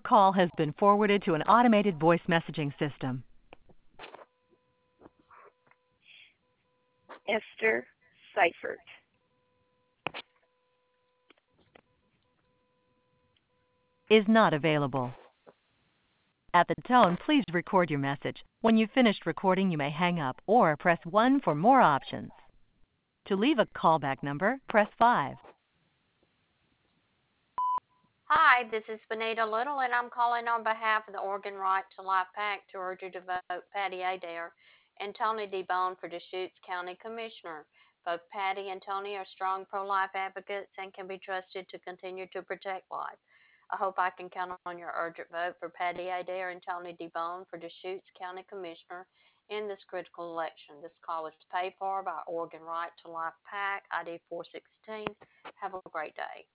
call has been forwarded to an automated voice messaging system. Esther Seifert. Is not available. At the tone, please record your message. When you've finished recording, you may hang up or press 1 for more options. To leave a callback number, press 5. Hi, this is Benita Little, and I'm calling on behalf of the Oregon Right to Life PAC to urge you to vote Patty Adair and Tony DeBone for Deschutes County Commissioner. Both Patty and Tony are strong pro-life advocates and can be trusted to continue to protect life. I hope I can count on your urgent vote for Patty Adair and Tony DeBone for Deschutes County Commissioner in this critical election. This call is paid for by Oregon Right to Life PAC, ID 416. Have a great day.